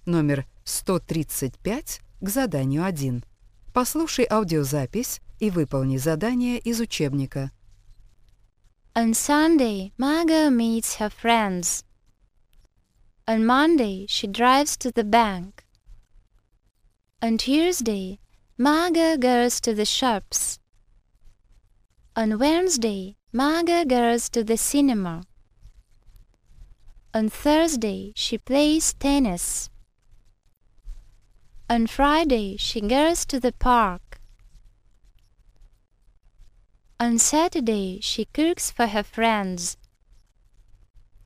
номер 135 к заданию 1. Послушай аудиозапись и выполни задание из учебника. On Sunday, Margot meets her friends. On Monday, she drives to the bank. On Tuesday, Margot goes to the shops. On Wednesday, Margot goes to the cinema. On Thursday, she plays tennis. On Friday, she goes to the park. On Saturday, she cooks for her friends.